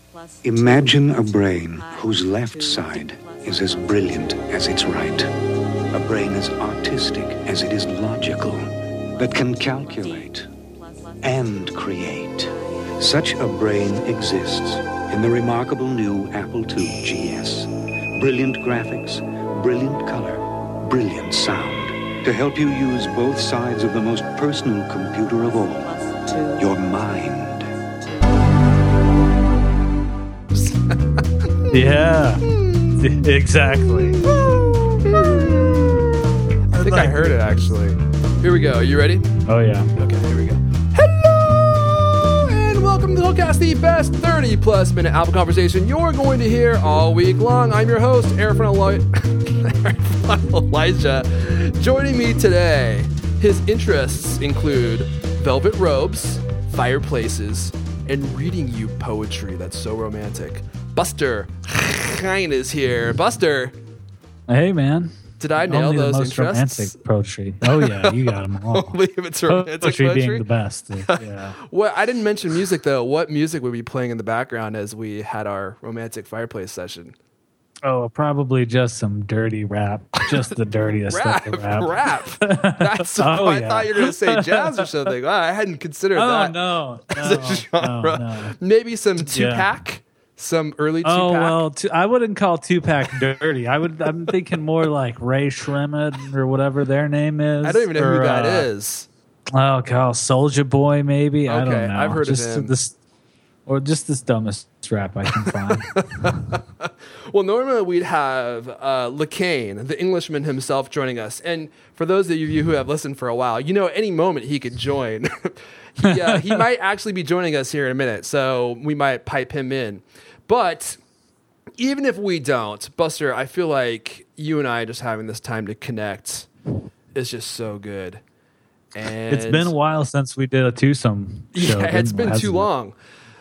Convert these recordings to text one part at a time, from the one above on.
Imagine a brain whose left side is as brilliant as its right. A brain as artistic as it is logical, that can calculate and create. Such a brain exists in the remarkable new Apple II GS. Brilliant graphics, brilliant color, brilliant sound. To help you use both sides of the most personal computer of all, your mind. Yeah, exactly. I think I heard it, actually. Here we go. Are you ready? Oh, yeah. Okay, here we go. Hello, and welcome to Hillcast, the best 30-plus minute Apple conversation you're going to hear all week long. I'm your host, Aaron Elijah. Joining me today, his interests include velvet robes, fireplaces, and reading you poetry that's so romantic. Buster Hein is here. Buster. Hey, man. Did I nail Only those the most interests? Romantic poetry. Oh, yeah, you got them all. Only if it's romantic Poetry poetry being the best. Yeah. Well, I didn't mention music, though. What music would be playing in the background as we had our romantic fireplace session? Oh, probably just some dirty rap. Just the dirtiest Rap. of rap. That's I thought you were going to say jazz or something. Wow, I hadn't considered that. No. As a genre. No. Maybe some Tupac. Some early Tupac. Oh, well, I wouldn't call Tupac dirty. I'm thinking more like Ray Shremmerd or whatever their name is. I don't even know who that is. Oh, God, Soulja Boy, maybe? I don't know. I've heard of him. Just this dumbest rap I can find. Well, normally we'd have LeCaine, the Englishman himself, joining us. And for those of you who have listened for a while, you know, any moment he could join. He might actually be joining us here in a minute, so we might pipe him in. But even if we don't, Buster, I feel like you and I just having this time to connect is just so good. And it's been a while since we did a twosome show. Yeah, it's been too long.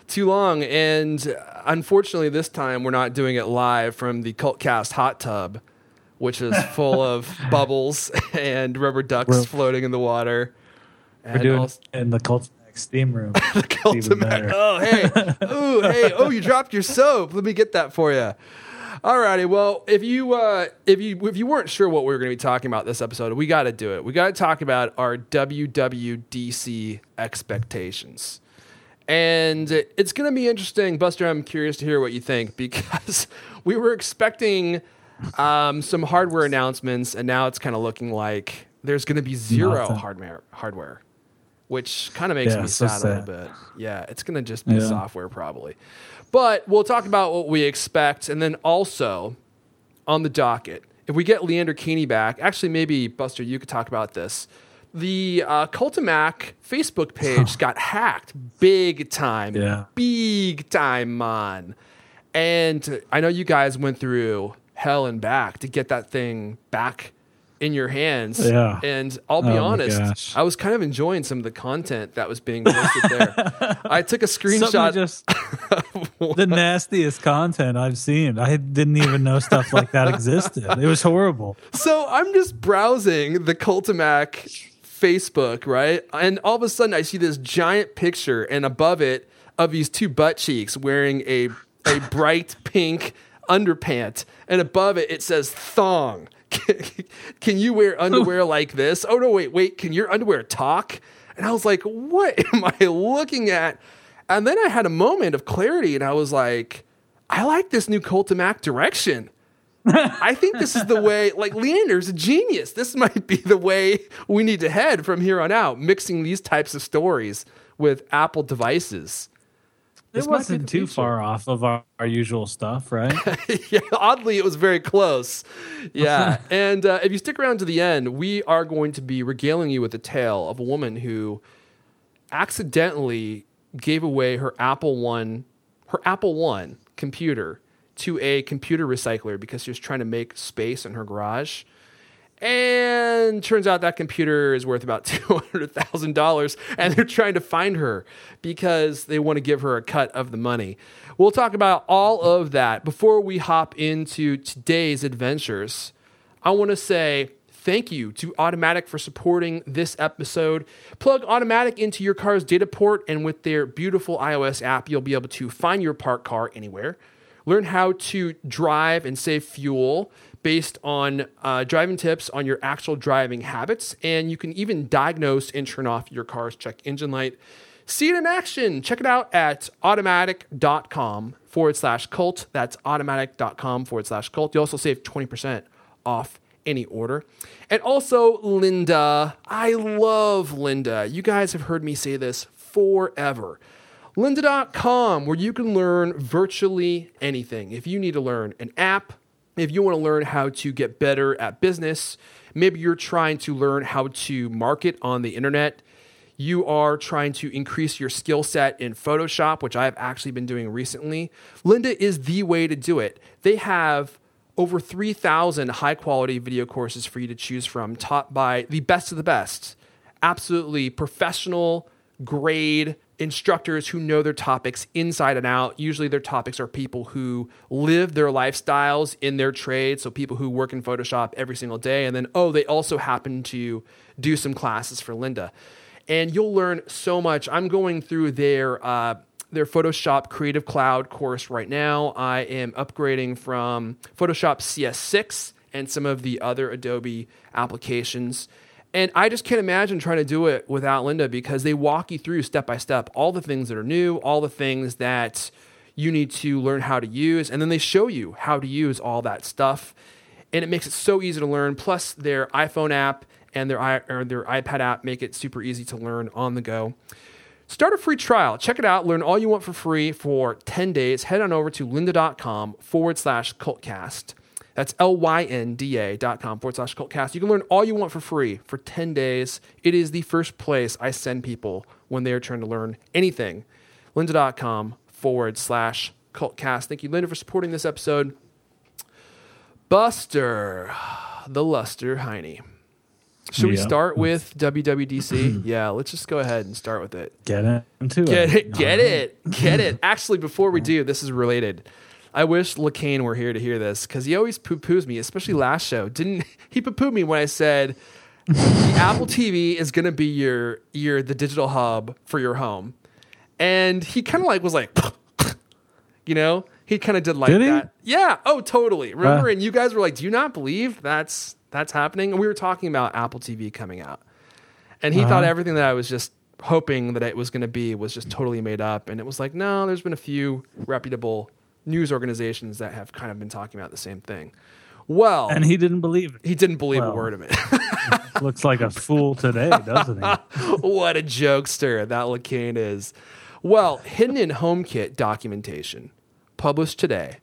And unfortunately, this time we're not doing it live from the Cultcast hot tub, which is full of bubbles and rubber ducks floating in the water. We're doing it in the Cultmax steam room. The Cultmax. Oh, hey. Oh, you dropped your soap. Let me get that for you. Alrighty. Well, if you weren't sure what we were going to be talking about this episode, we got to do it. We got to talk about our WWDC expectations. And it's going to be interesting, Buster. I'm curious to hear what you think, because we were expecting some hardware announcements, and now it's kind of looking like there's going to be zero hardware, which kind of makes me sad a little bit. Yeah, it's going to just be software probably. But we'll talk about what we expect, and then also on the docket, if we get Leander Keeney back, actually maybe, Buster, you could talk about this. The Cultamac Facebook page got hacked big time, man. And I know you guys went through hell and back to get that thing back in your hands. Yeah. And I'll be honest, I was kind of enjoying some of the content that was being posted there. I took a screenshot. The nastiest content I've seen. I didn't even know stuff like that existed. It was horrible. So I'm just browsing the Cultamac Facebook, right? And all of a sudden I see this giant picture, and above it of these two butt cheeks wearing a bright pink underpant, and above it says thong. Can you wear underwear like this? Oh no, wait, can your underwear talk? And I was like, what am I looking at? And then I had a moment of clarity, and I was like, I like this new Cultamac direction. I think this is the way, like, Leander's a genius. This might be the way we need to head from here on out, mixing these types of stories with Apple devices. It wasn't too far off of our usual stuff, right? Yeah, oddly, it was very close. Yeah, and if you stick around to the end, we are going to be regaling you with the tale of a woman who accidentally gave away her Apple One computer to a computer recycler because she was trying to make space in her garage. And turns out that computer is worth about $200,000, and they're trying to find her because they want to give her a cut of the money. We'll talk about all of that. Before we hop into today's adventures, I want to say thank you to Automatic for supporting this episode. Plug Automatic into your car's data port, and with their beautiful iOS app, you'll be able to find your parked car anywhere. Learn how to drive and save fuel based on driving tips on your actual driving habits. And you can even diagnose and turn off your car's check engine light. See it in action. Check it out at automatic.com/cult. That's automatic.com/cult. You also save 20% off any order. And also Lynda. I love Lynda. You guys have heard me say this forever. Lynda.com, where you can learn virtually anything. If you need to learn an app, if you want to learn how to get better at business, maybe you're trying to learn how to market on the internet, you are trying to increase your skill set in Photoshop, which I've actually been doing recently, Lynda is the way to do it. They have over 3,000 high-quality video courses for you to choose from, taught by the best of the best. Absolutely professional, grade instructors who know their topics inside and out. Usually their topics are people who live their lifestyles in their trade, so people who work in Photoshop every single day. And then, they also happen to do some classes for Lynda. And you'll learn so much. I'm going through their Photoshop Creative Cloud course right now. I am upgrading from Photoshop CS6 and some of the other Adobe applications. And I just can't imagine trying to do it without Lynda, because they walk you through step by step all the things that are new, all the things that you need to learn how to use, and then they show you how to use all that stuff. And it makes it so easy to learn. Plus, their iPhone app and their iPad app make it super easy to learn on the go. Start a free trial. Check it out. Learn all you want for free for 10 days. Head on over to lynda.com/cultcast. That's lynda.com/cultcast. You can learn all you want for free for 10 days. It is the first place I send people when they are trying to learn anything. lynda.com/cultcast. Thank you, Lynda, for supporting this episode. Buster, the Luster Heine. Should we start with WWDC? Yeah, let's just go ahead and start with it. Get into it. Get it. Actually, before we do, this is related. I wish LaCane were here to hear this, because he always poo-poos me, especially last show. He poo-pooed me when I said the Apple TV is going to be the digital hub for your home. And he kind of was like, he kind of did like that. Yeah. Oh, totally. Remember? And you guys were like, do you not believe that's happening? And we were talking about Apple TV coming out. And he thought everything that I was just hoping that it was going to be was just totally made up. And it was like, no, there's been a few reputable news organizations that have kind of been talking about the same thing. Well, and he didn't believe it. He didn't believe a word of it. Looks like a fool today, doesn't he? What a jokester that LaCane is. Well, Hidden in HomeKit documentation published today.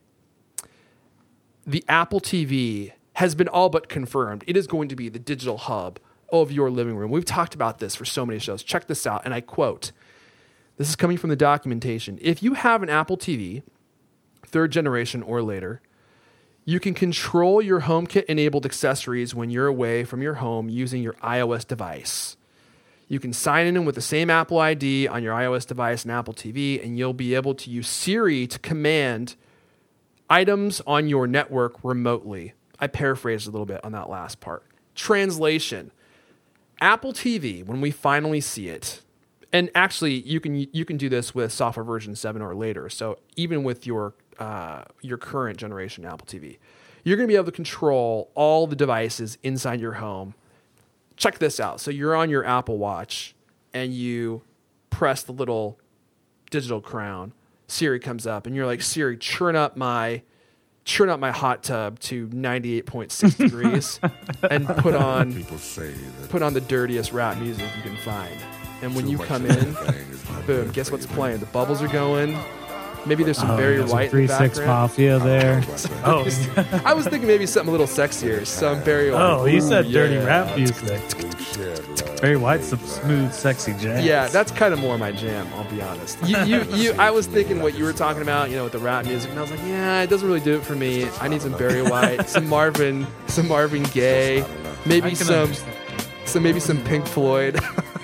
The Apple TV has been all but confirmed. It is going to be the digital hub of your living room. We've talked about this for so many shows. Check this out, and I quote, this is coming from the documentation. If you have an Apple TV, 3rd generation or later, you can control your HomeKit-enabled accessories when you're away from your home using your iOS device. You can sign in with the same Apple ID on your iOS device and Apple TV, and you'll be able to use Siri to command items on your network remotely. I paraphrased a little bit on that last part. Translation. Apple TV, when we finally see it, and actually you can do this with software version 7 or later, so even with your current generation Apple TV, you're going to be able to control all the devices inside your home. Check this out. So you're on your Apple Watch and you press the little digital crown. Siri comes up and you're like, Siri, churn up my hot tub to 98.6 degrees and put on the dirtiest rap music you can find. And when you come in, boom, guess what's playing? The bubbles are going. Maybe there's some Barry White in the background. 3-6 Mafia there. I was thinking maybe something a little sexier. Some Barry White. Oh, you said dirty rap music. Barry White's some smooth, sexy jazz. Yeah, that's kind of more my jam, I'll be honest. I was thinking what you were talking about, with the rap music, and I was like, yeah, it doesn't really do it for me. I need some Barry White, some Marvin Gaye, maybe some Pink Floyd.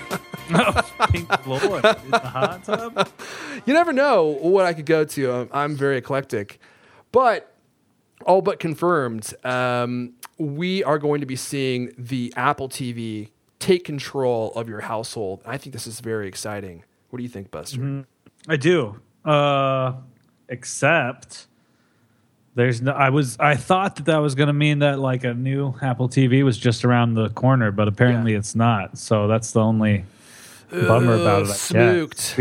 Pink Floyd in the hot tub? You never know what I could go to. I'm very eclectic. But all but confirmed, we are going to be seeing the Apple TV take control of your household. I think this is very exciting. What do you think, Buster? Mm-hmm. I do. Except there's no. I thought that was going to mean that like a new Apple TV was just around the corner, but apparently it's not. So that's the only bummer about it. Smooked.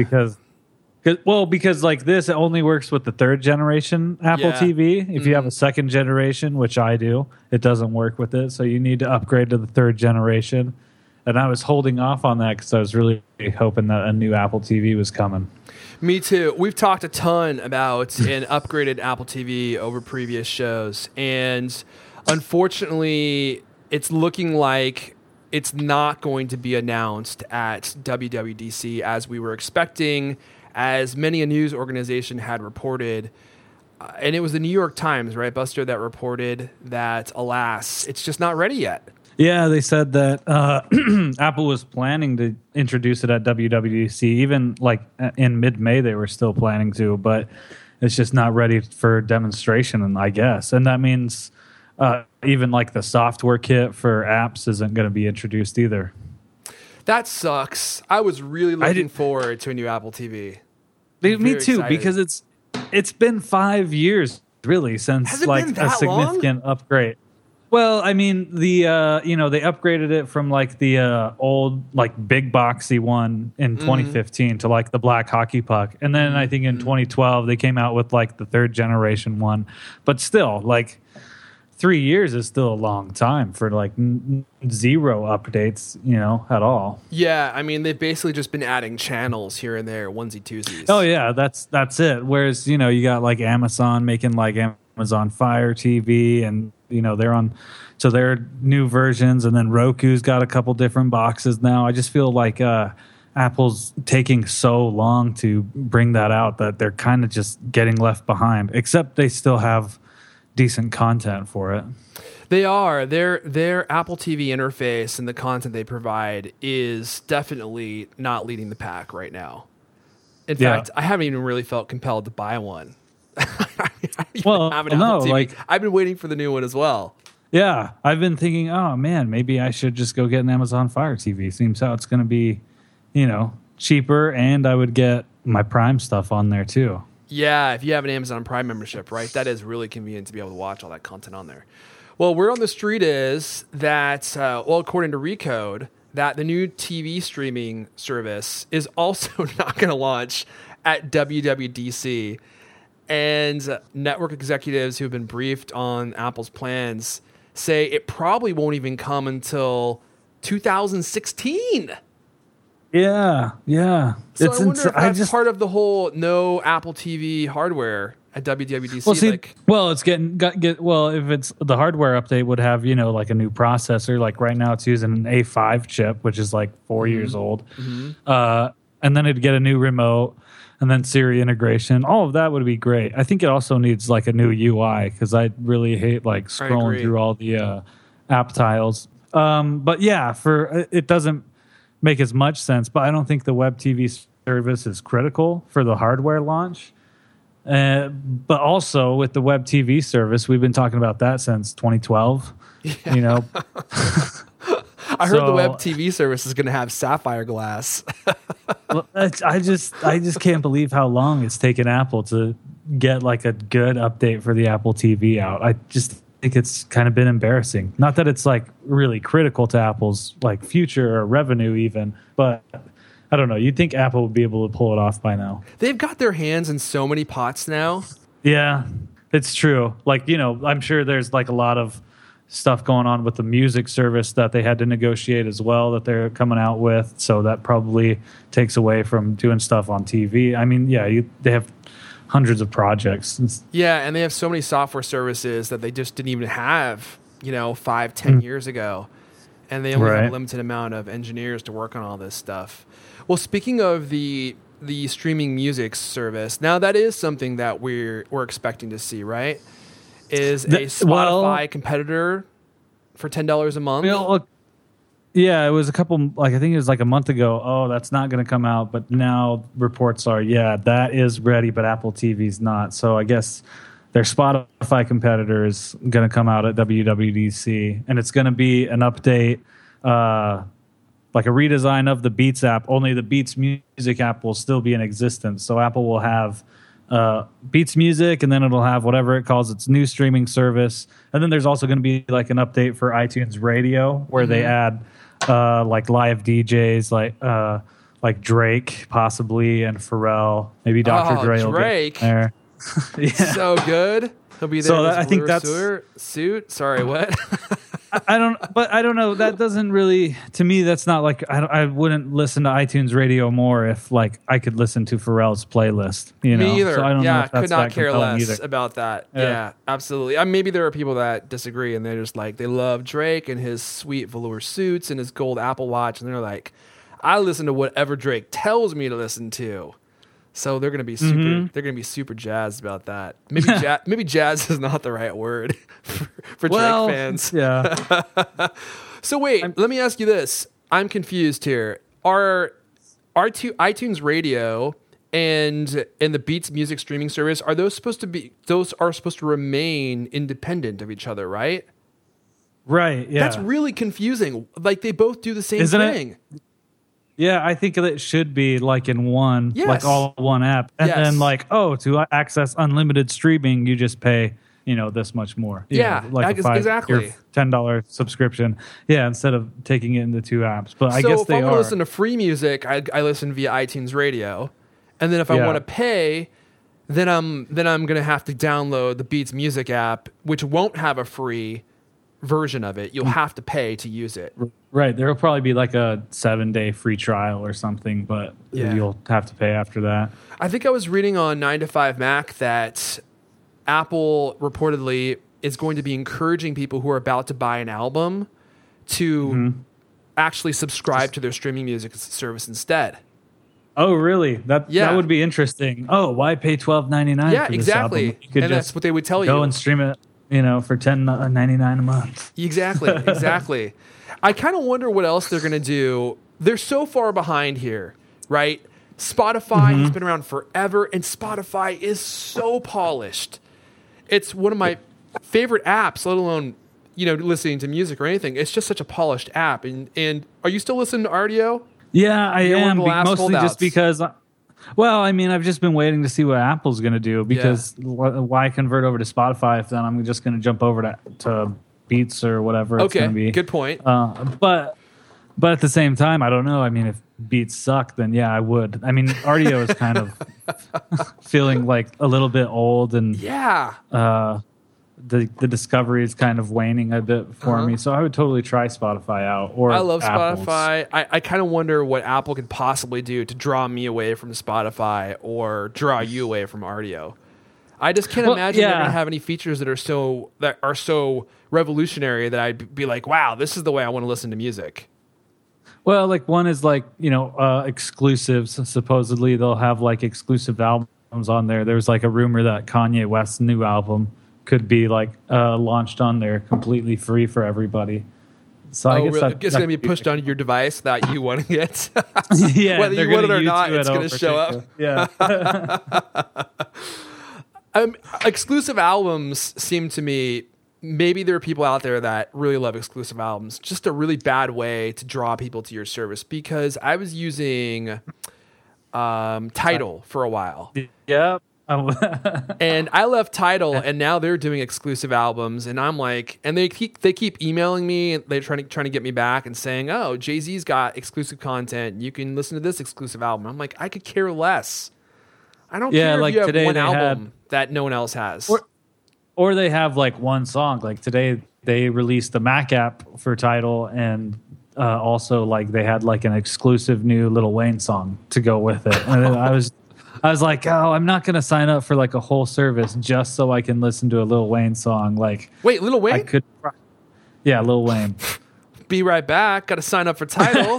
Because like this, it only works with the third generation Apple TV. If you have a second generation, which I do, it doesn't work with it. So you need to upgrade to the third generation. And I was holding off on that because I was really hoping that a new Apple TV was coming. Me too. We've talked a ton about an upgraded Apple TV over previous shows. And unfortunately, it's looking like it's not going to be announced at WWDC as we were expecting, as many a news organization had reported. And it was the New York Times, right, Buster, that reported that, alas, it's just not ready yet. Yeah, they said that Apple was planning to introduce it at WWDC. Even like in mid-May, they were still planning to, but it's just not ready for demonstration, I guess. And that means even like the software kit for apps isn't going to be introduced either. That sucks. I was really looking forward to a new Apple TV. Me too, excited. Because it's been 5 years really since like a significant upgrade. Well, I mean, they upgraded it from like the old like big boxy one in 2015 to like the black hockey puck, and then I think in 2012 they came out with like the third generation one. But still, like 3 years is still a long time for like zero updates, at all. Yeah, I mean, they've basically just been adding channels here and there, onesie twosies. Oh yeah, that's it. Whereas you got like Amazon making like Amazon Fire TV, and they're on so their new versions, and then Roku's got a couple different boxes now. I just feel like Apple's taking so long to bring that out that they're kind of just getting left behind, except they still have decent content for it. They are. Their Apple TV interface and the content they provide is definitely not leading the pack right now. In fact, I haven't even really felt compelled to buy one. I've been waiting for the new one as well. Yeah, I've been thinking, oh man, maybe I should just go get an Amazon Fire TV. Seems how it's going to be, cheaper, and I would get my Prime stuff on there too. Yeah, if you have an Amazon Prime membership, right, that is really convenient to be able to watch all that content on there. Well, word on the street is that, according to Recode, that the new TV streaming service is also not going to launch at WWDC. And network executives who have been briefed on Apple's plans say it probably won't even come until 2016. Yeah. So I wonder if that's part of the whole no Apple TV hardware at WWDC. If it's the hardware update would have, like a new processor. Like right now it's using an A5 chip, which is like 4 years old. And then it'd get a new remote. And then Siri integration, all of that would be great. I think it also needs like a new UI because I really hate like scrolling through all the app tiles. But yeah, it doesn't make as much sense. But I don't think the web TV service is critical for the hardware launch. But also with the web TV service, we've been talking about that since 2012. Yeah. I heard the web TV service is going to have sapphire glass. Well, I just can't believe how long it's taken Apple to get like a good update for the Apple TV out. I just think it's kind of been embarrassing. Not that it's like really critical to Apple's like future or revenue even, but I don't know. You'd think Apple would be able to pull it off by now. They've got their hands in so many pots now. Yeah, it's true. Like, I'm sure there's like a lot of stuff going on with the music service that they had to negotiate as well that they're coming out with. So that probably takes away from doing stuff on TV. I mean, they have hundreds of projects. Yeah, and they have so many software services that they just didn't even have, 5-10 years ago. And they only have a limited amount of engineers to work on all this stuff. Well, speaking of the streaming music service, now that is something that we're expecting to see, right? Is a Spotify competitor for $10 a month? Yeah, it was I think it was like a month ago. Oh, that's not going to come out. But now reports are, that is ready, but Apple TV's not. So I guess their Spotify competitor is going to come out at WWDC, and it's going to be an update, like a redesign of the Beats app. Only the Beats Music app will still be in existence. So Apple will have Beats Music, and then it'll have whatever it calls its new streaming service. And then there's also going to be like an update for iTunes Radio, where they add like live DJs, like Drake possibly, and Pharrell, maybe Dr. Dre will Drake. get there. Yeah. So good. He'll be there. So in his I think velour that's- suit. Sorry, what? I don't know. That doesn't really, to me, that's not like, I wouldn't listen to iTunes Radio more if like I could listen to Pharrell's playlist. You know? Me either. So I don't know Yeah, if that's could not that care compelling less either. about that. Yeah. Yeah, absolutely. Maybe there are people that disagree and they're just like, they love Drake and his sweet velour suits and his gold Apple Watch, and they're like, I listen to whatever Drake tells me to listen to. So they're gonna be super. Mm-hmm. They're gonna be super jazzed about that. Maybe maybe jazz is not the right word for Well, Drake fans. Yeah. So wait, let me ask you this. I'm confused here. Are iTunes Radio and the Beats Music streaming service, are those supposed to remain independent of each other, right? Right. Yeah. That's really confusing. Like they both do the same Isn't it? thing. Yeah, I think it should be like in one, Yes. like all one app, and Yes. then like, to access unlimited streaming, you just pay, this much more. Yeah, like exactly. $10 subscription. Yeah, instead of taking it into two apps. But I So guess if they I want to are. listen to free music, I listen via iTunes Radio, and then if I Yeah. want to pay, then I'm gonna have to download the Beats Music app, which won't have a free version of it. You'll have to pay to use it. Right, there will probably be like a 7-day free trial or something, but Yeah. you'll have to pay after that. I think I was reading on 9to5Mac that Apple reportedly is going to be encouraging people who are about to buy an album to actually subscribe to their streaming music service instead. Oh, really? That Yeah. would be interesting. Oh, why pay $12.99? Yeah, for this exactly. album? You could And just that's what they would tell go you. and stream it, for $10.99 a month. Exactly. I kind of wonder what else they're going to do. They're so far behind here, right? Spotify has been around forever, and Spotify is so polished. It's one of my favorite apps, let alone, listening to music or anything. It's just such a polished app. And are you still listening to RDO? Yeah, I You're one am of the last mostly holdouts. just because. I've just been waiting to see what Apple's going to do because why convert over to Spotify if then I'm just going to jump over to Beats or whatever it's going to be. Good point. But at the same time, I don't know. I mean, if Beats suck, then yeah, I would. I mean, RDO is kind of feeling like a little bit old, and Yeah. the discovery is kind of waning a bit for me. So I would totally try Spotify out. Or I love Apple's. Spotify. I kind of wonder what Apple could possibly do to draw me away from Spotify or draw you away from RDO. I just can't imagine they're yeah. going to have any features that are so revolutionary that I'd be like, wow, this is the way I want to listen to music. Well, like one is like, exclusives. Supposedly they'll have like exclusive albums on there. There's like a rumor that Kanye West's new album could be like launched on there completely free for everybody. So I guess really? that, It's going to be pushed onto your device that you want it. yeah, Whether they're you want it gonna or not, YouTube it's going to over show up. TikTok. Yeah. Exclusive albums seem to me, maybe there are people out there that really love exclusive albums. Just a really bad way to draw people to your service, because I was using Tidal for a while. Yeah. And I left Tidal, and now they're doing exclusive albums, and I'm like, and they keep emailing me, and they're trying to get me back and saying, oh, Jay-Z's got exclusive content, you can listen to this exclusive album. I'm like, I could care less. I don't care like if you have today one they album that no one else has. Or they have like one song. Like today they released the Mac app for Tidal, and also like they had like an exclusive new Lil Wayne song to go with it. And then I was like, oh, I'm not going to sign up for like a whole service just so I can listen to a Lil Wayne song. Like, Wait, Lil Wayne? I could, yeah, Lil Wayne. Be right back. Got to sign up for Tidal.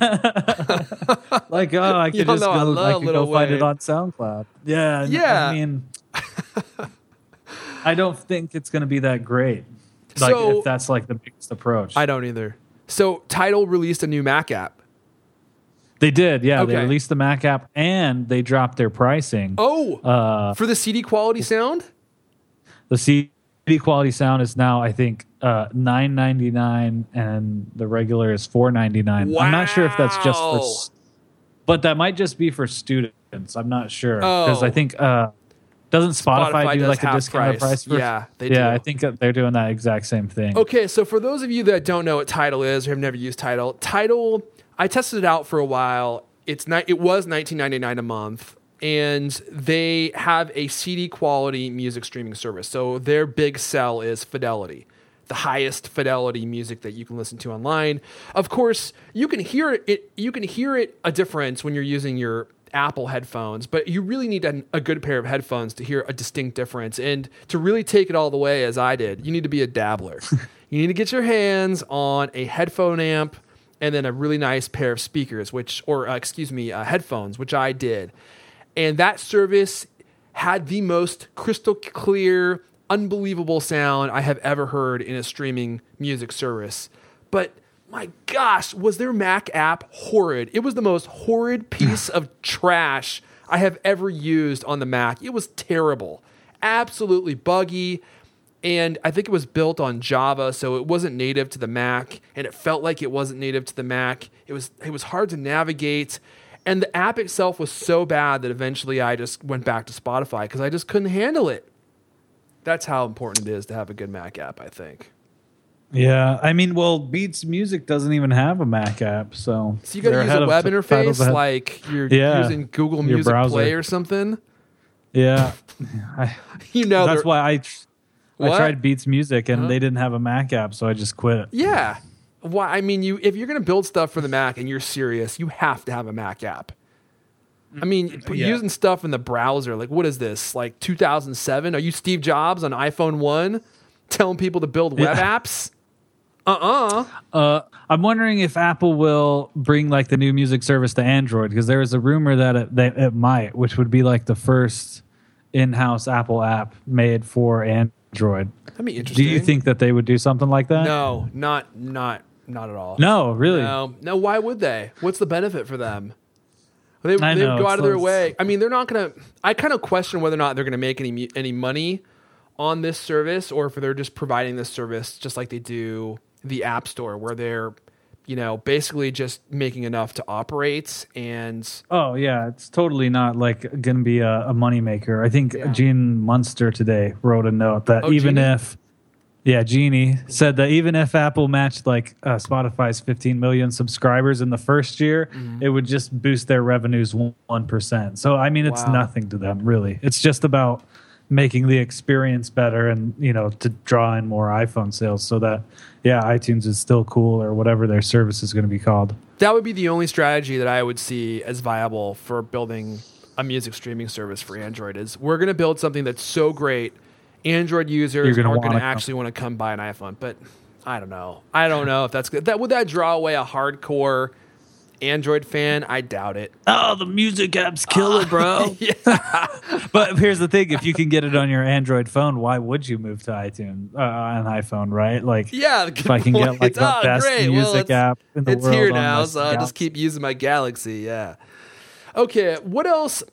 Like, oh, I could Y'all just know I go, I love could go Lil find it Wayne. on SoundCloud. Yeah, Yeah. I mean, I don't think it's going to be that great. Like, So- if that's like the biggest approach. I don't either. So Tidal released a new Mac app. They did, yeah. They Okay. released the Mac app and they dropped their pricing. Oh, for the CD quality sound? The CD quality sound is now, I think, $9.99, and the regular is $4.99. Wow. I'm not sure if that's just for, but that might just be for students. I'm not sure because I think doesn't Spotify do like a discounted price for? Yeah, they do. Yeah, I think that they're doing that exact same thing. Okay, so for those of you that don't know what Tidal is or have never used Tidal, I tested it out for a while. It was $19.99 a month, and they have a CD quality music streaming service. So their big sell is fidelity, the highest fidelity music that you can listen to online. Of course, you can hear it. You can hear it a difference when you're using your Apple headphones, but you really need a good pair of headphones to hear a distinct difference. And to really take it all the way, as I did, you need to be a dabbler. You need to get your hands on a headphone amp and then a really nice pair of speakers, headphones, which I did. And that service had the most crystal clear, unbelievable sound I have ever heard in a streaming music service. But my gosh, was their Mac app horrid. It was the most horrid piece of trash I have ever used on the Mac. It was terrible. Absolutely buggy. And I think it was built on Java, so it wasn't native to the Mac, and it felt like it wasn't native to the Mac. It was hard to navigate, and the app itself was so bad that eventually I just went back to Spotify because I just couldn't handle it. That's how important it is to have a good Mac app, I think. Yeah, I mean, well, Beats Music doesn't even have a Mac app, so you got to use a web interface like you're using Google Music browser. Play or something. Yeah, that's why I tried Beats Music and they didn't have a Mac app, so I just quit. Yeah, why? I mean, if you're going to build stuff for the Mac and you're serious, you have to have a Mac app. I mean, using stuff in the browser, like what is this? Like 2007? Are you Steve Jobs on iPhone 1 telling people to build web apps? I'm wondering if Apple will bring like the new music service to Android, because there is a rumor that it might, which would be like the first in-house Apple app made for Android. That'd be interesting. Do you think that they would do something like that? No, not at all. No, really? No. Why would they? What's the benefit for them? They go out of their way. I mean, they're not going to. I kind of question whether or not they're going to make any money on this service, or if they're just providing this service just like they do the App Store, where they're, basically just making enough to operate. And it's totally not like going to be a moneymaker. I think Gene Munster today wrote a note that Jeannie said that even if Apple matched like Spotify's 15 million subscribers in the first year, it would just boost their revenues 1%. So I mean, it's nothing to them really. It's just about making the experience better and to draw in more iPhone sales, so that iTunes is still cool, or whatever their service is going to be called. That would be the only strategy that I would see as viable for building a music streaming service for Android. Is we're going to build something that's so great Android users are going to actually want to come buy an iPhone. But I don't know if that's good. Would that draw away a hardcore Android fan? I doubt it. Oh, the music app's killer, bro. But here's the thing: if you can get it on your Android phone, why would you move to iTunes on iPhone, right? Like, if I can get like the best music app in the world, it's here now, so I'll just keep using my Galaxy. Yeah. Okay. What else?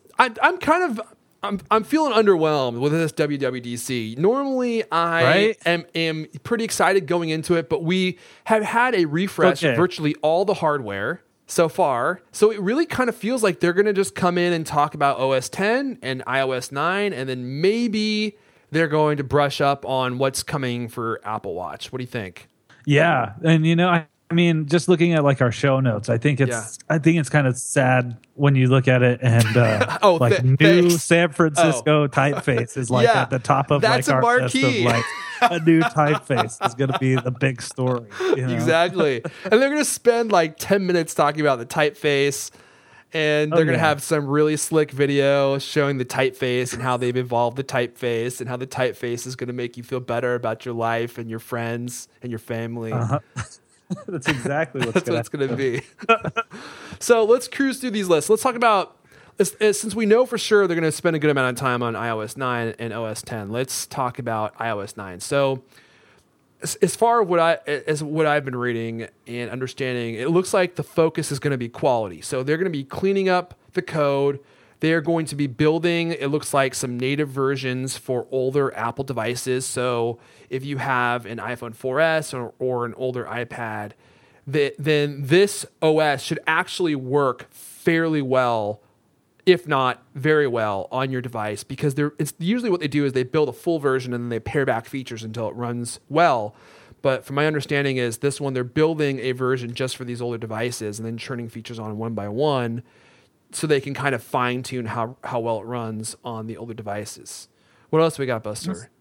I'm feeling underwhelmed with this WWDC. Normally, I am pretty excited going into it, but we have had a refresh of virtually all the hardware so far. So it really kind of feels like they're going to just come in and talk about OS 10 and iOS 9, and then maybe they're going to brush up on what's coming for Apple Watch. What do you think? Yeah, and I mean, just looking at like our show notes, I think it's kind of sad when you look at it and new San Francisco typeface is like at the top of like our list of like a new typeface is going to be the big story. Exactly, and they're going to spend like 10 minutes talking about the typeface, and they're going to have some really slick video showing the typeface and how they've evolved the typeface and how the typeface is going to make you feel better about your life and your friends and your family. That's exactly what it's going to be. So let's cruise through these lists. Let's talk about, since we know for sure they're going to spend a good amount of time on iOS 9 and OS 10, let's talk about iOS 9. So as far as what I've been reading and understanding, it looks like the focus is going to be quality. So they're going to be cleaning up the code. They are going to be building, it looks like, some native versions for older Apple devices. So if you have an iPhone 4S or an older iPad, then this OS should actually work fairly well, if not very well, on your device, because it's usually what they do is they build a full version and then they pare back features until it runs well. But from my understanding is this one, they're building a version just for these older devices and then churning features on one by one, so they can kind of fine tune how well it runs on the older devices. What else we got, Buster?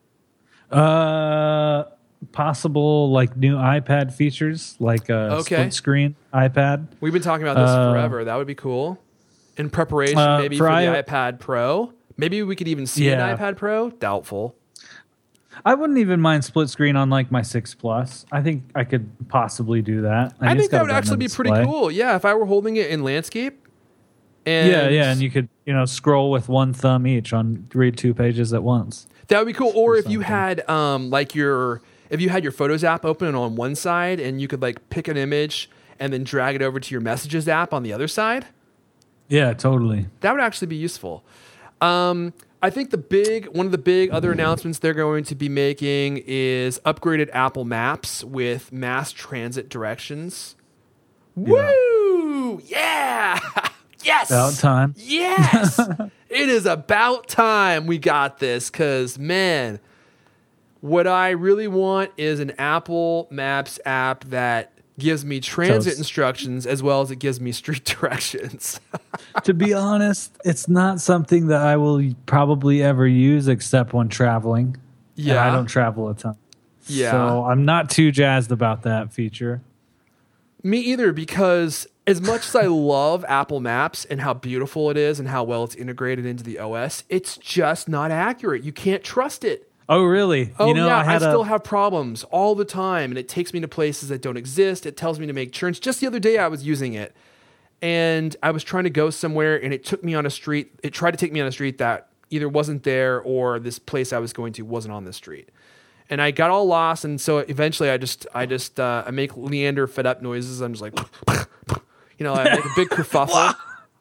Possible like new iPad features, like a split screen iPad. We've been talking about this forever. That would be cool. In preparation, maybe for the iPad Pro. Maybe we could even see an iPad Pro. Doubtful. I wouldn't even mind split screen on like my 6 Plus. I think I could possibly do that. I think that would actually be pretty cool. Yeah, if I were holding it in landscape. And and you could scroll with one thumb each read 2 pages at once. That would be cool. Or if you had if you had your Photos app open on one side and you could like pick an image and then drag it over to your Messages app on the other side. Yeah, totally. That would actually be useful. I think one of the big other announcements they're going to be making is upgraded Apple Maps with mass transit directions. Yeah. Woo! Yeah! Yes! About time. Yes! It is about time we got this, because, man, what I really want is an Apple Maps app that gives me transit instructions as well as it gives me street directions. To be honest, it's not something that I will probably ever use except when traveling. Yeah. And I don't travel a ton. Yeah. So I'm not too jazzed about that feature. Me either, because as much as I love Apple Maps and how beautiful it is and how well it's integrated into the OS, it's just not accurate. You can't trust it. Oh, really? Oh, yeah. I still have problems all the time, and it takes me to places that don't exist. It tells me to make turns. Just the other day, I was using it, and I was trying to go somewhere, and it took me on a street. It tried to take me on a street that either wasn't there or this place I was going to wasn't on the street. And I got all lost, and so eventually I make Leander fed up noises. I'm just like, I make a big kerfuffle.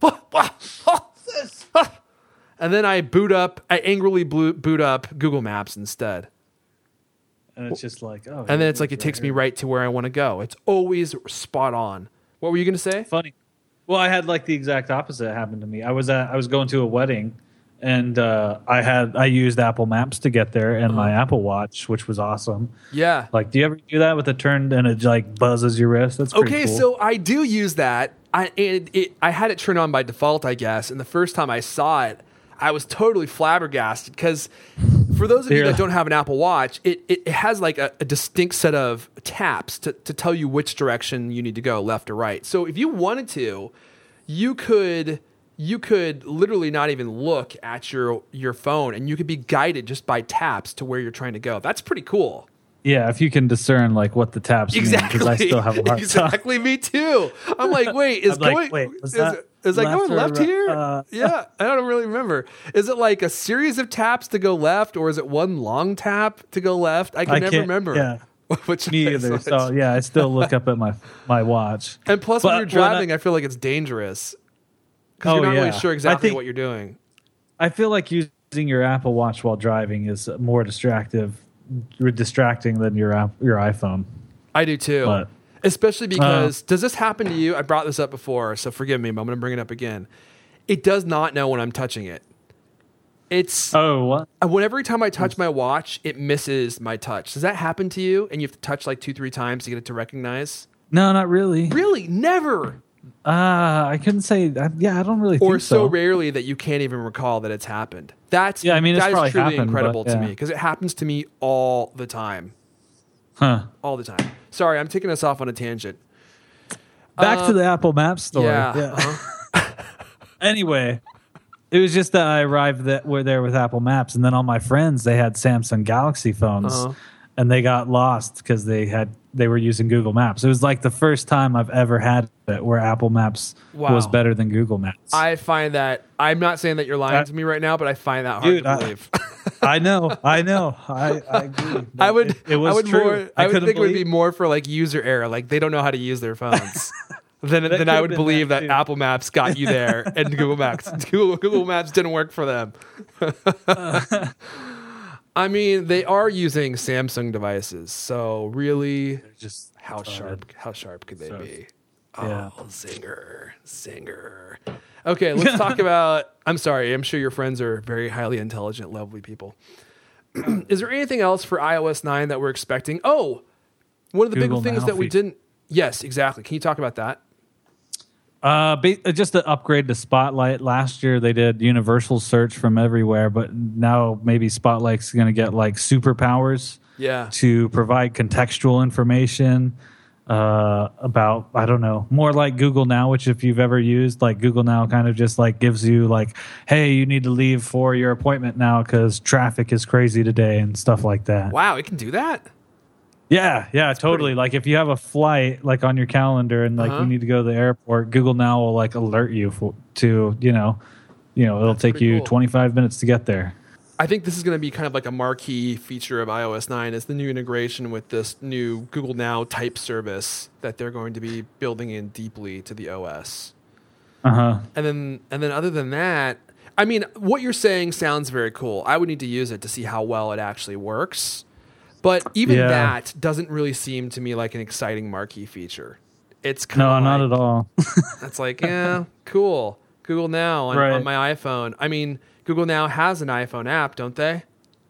And then I angrily boot up Google Maps instead. And it's just like, and then it's like it takes me right to where I want to go. It's always spot on. What were you going to say? Funny. Well, I had like the exact opposite happen to me. I was going to a wedding, and I used Apple Maps to get there and my Apple Watch, which was awesome. Yeah. Like, do you ever do that with a turn and it like buzzes your wrist? That's pretty cool. So I do use that. I had it turned on by default, I guess. And the first time I saw it, I was totally flabbergasted, because for those of you that don't have an Apple Watch, it has like a distinct set of taps to tell you which direction you need to go, left or right. So if you wanted to, you could literally not even look at your phone, and you could be guided just by taps to where you're trying to go. That's pretty cool. Yeah, if you can discern like what the taps mean, because I still have a hard time. Exactly, me too. I'm like, wait, is that going left here? Yeah, I don't really remember. Is it like a series of taps to go left, or is it one long tap to go left? I can never remember. Yeah. Which me either. So yeah, I still look up at my watch. And plus, when you're driving, I feel like it's dangerous, because you're not really sure exactly what you're doing. I feel like using your Apple Watch while driving is more distracting than your iPhone. I do too. Especially because, does this happen to you? I brought this up before, so forgive me, but I'm going to bring it up again. It does not know when I'm touching it. Every time I touch my watch, it misses my touch. Does that happen to you? And you have to touch like 2-3 times to get it to recognize? No, not really. Really? Never? I couldn't say that. Yeah, I don't really think so. Or so rarely that you can't even recall that it's happened. That is truly incredible to me, because it happens to me all the time. All the time. Sorry, I'm taking us off on a tangent. Back to the Apple Maps story. Yeah. Anyway, it was just that I arrived there with Apple Maps, and then all my friends, they had Samsung Galaxy phones, and they got lost because they were using Google Maps. It was like the first time I've ever had it where Apple Maps was better than Google Maps. I find that, I'm not saying that you're lying to me right now, but I find that hard to believe. I know. I agree. I would think it would be more for like user error. Like they don't know how to use their phones. then I would been believe that too. Apple Maps got you there and Google Maps didn't work for them. I mean, they are using Samsung devices, so really, Just how sharp could they be? Yeah. Oh, zinger. Okay, let's talk about. I'm sorry. I'm sure your friends are very highly intelligent, lovely people. Is there anything else for iOS 9 that we're expecting? Oh, one of the Google big things Now that we feature. didn't. Yes, exactly. Can you talk about that? Just to upgrade to Spotlight. Last year they did universal search from everywhere, but now maybe Spotlight's going to get like superpowers Yeah. to provide contextual information about, I don't know, more like Google Now, which if you've ever used, like Google Now kind of just like gives you like, hey, you need to leave for your appointment now because traffic is crazy today and stuff like that. Wow, it can do that. Yeah, totally. Like if you have a flight like on your calendar and like you need to go to the airport, Google Now will like alert you to, it'll take pretty you cool. 25 minutes to get there. I think this is going to be kind of like a marquee feature of iOS 9 is the new integration with this new Google Now type service that they're going to be building in deeply to the OS. Uh-huh. And then other than that, I mean, what you're saying sounds very cool. I would need to use it to see how well it actually works. But even Yeah. that doesn't really seem to me like an exciting marquee feature. It's kind No, of not at all. It's like, yeah, cool. Google Now on Right. my iPhone. I mean, Google Now has an iPhone app, don't they?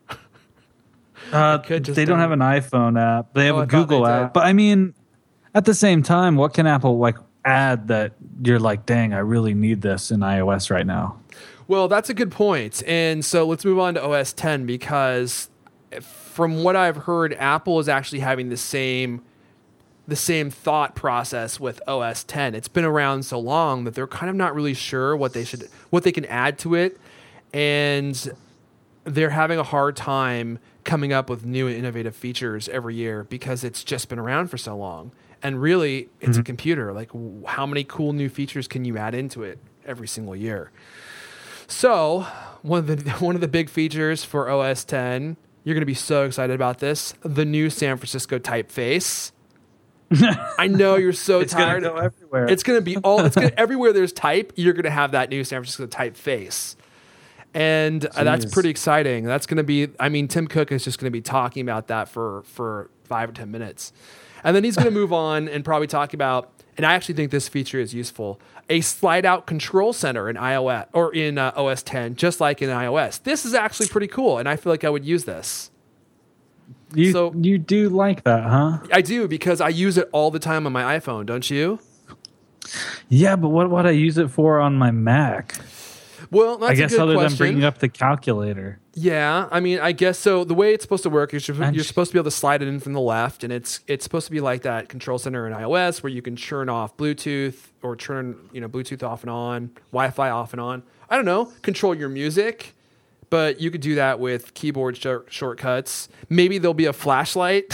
could just They don't have an iPhone app. They have Oh, I a thought Google they did. app. But I mean, at the same time, what can Apple like add that you're like, dang, I really need this in iOS right now? Well, that's a good point. And so let's move on to OS 10 because from what I've heard, Apple is actually having the same thought process with OS 10. It's been around so long that they're kind of not really sure what they can add to it, and they're having a hard time coming up with new and innovative features every year because it's just been around for so long. And really, it's a computer. Like, how many cool new features can you add into it every single year? So, one of the big features for OS 10, you're going to be so excited about this, the new San Francisco typeface. I know you're so It's tired. gonna go everywhere. It's going to be everywhere there's type, you're going to have that new San Francisco typeface. And that's Jeez. pretty exciting. That's going to be, I mean, Tim Cook is just going to be talking about that for 5 or 10 minutes. And then he's going to move on and probably talk about, and I actually think this feature is useful, a slide out control center in iOS or in OS 10, just like in iOS. This is actually pretty cool, and I feel like I would use this. You do like that, huh? I do, because I use it all the time on my iPhone, don't you? Yeah, but what would I use it for on my Mac? Well, that's I guess a good other question. than bringing up the calculator. Yeah, I mean, I guess so. The way it's supposed to work is you're And- supposed to be able to slide it in from the left, and it's supposed to be like that control center in iOS where you can turn off Bluetooth or turn Bluetooth off and on, Wi-Fi off and on. I don't know, control your music, but you could do that with keyboard shortcuts. Maybe there'll be a flashlight,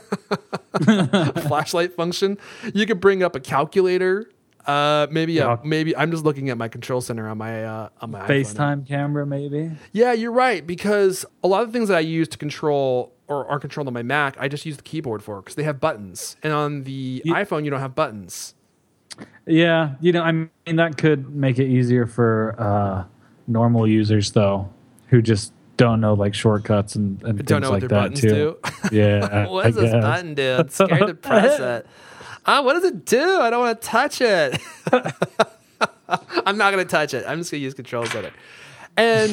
flashlight function. You could bring up a calculator. Maybe I'm just looking at my control center on my iPhone. FaceTime camera, maybe? Yeah, you're right, because a lot of the things that I use to control or are controlled on my Mac, I just use the keyboard for because they have buttons. And on the iPhone, you don't have buttons. Yeah, I mean, that could make it easier for normal users, though, who just don't know like shortcuts and Don't things know like what their that buttons too. do. Yeah. What does this guess. button do? I'm scared to press it. What does it do? I don't want to touch it. I'm not going to touch it. I'm just going to use control center. And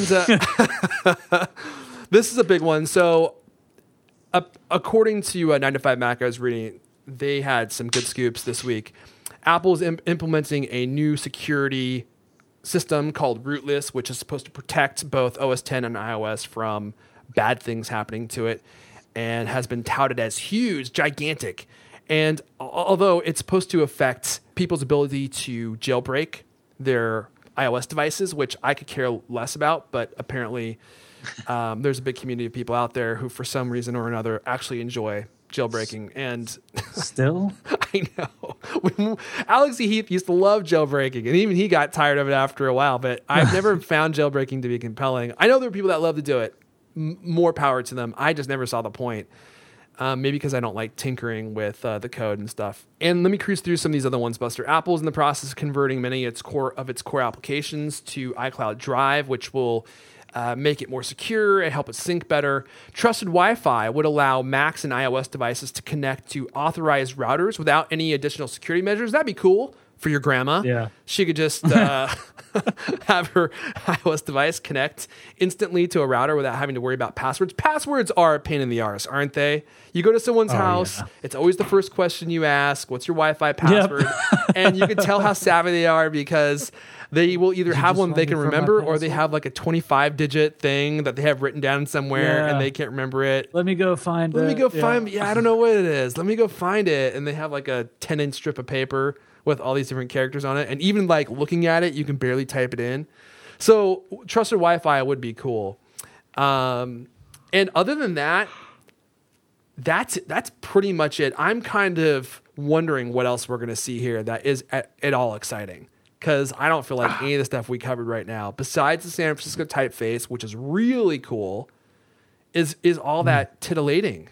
this is a big one. So according to 9 to 5 Mac, I was reading, they had some good scoops this week. Apple's implementing a new security system called Rootless, which is supposed to protect both OS 10 and iOS from bad things happening to it, and has been touted as huge, gigantic. And although it's supposed to affect people's ability to jailbreak their iOS devices, which I could care less about, but apparently there's a big community of people out there who, for some reason or another, actually enjoy jailbreaking. And Still? I know. Alex E. Heath used to love jailbreaking, and even he got tired of it after a while, but I've never found jailbreaking to be compelling. I know there are people that love to do it. More power to them. I just never saw the point. Maybe because I don't like tinkering with the code and stuff. And let me cruise through some of these other ones, Buster. Apple's in the process of converting many of its core applications to iCloud Drive, which will make it more secure and help it sync better. Trusted Wi-Fi would allow Macs and iOS devices to connect to authorized routers without any additional security measures. That'd be cool for your grandma. Yeah. She could just have her iOS device connect instantly to a router without having to worry about passwords. Passwords are a pain in the arse, aren't they? You go to someone's house, yeah. It's always the first question you ask, what's your Wi-Fi password? And you can tell how savvy they are because they will either have one that they can remember or they have like a 25-digit thing that they have written down somewhere and they can't remember it. Let me go find I don't know what it is. Let me go find it. And they have like a 10-inch strip of paper with all these different characters on it. And even like looking at it, you can barely type it in. So trusted Wi-Fi would be cool. And other than that, that's pretty much it. I'm kind of wondering what else we're going to see here that is at all exciting. Because I don't feel like any of the stuff we covered right now, besides the San Francisco typeface, which is really cool, is all that titillating.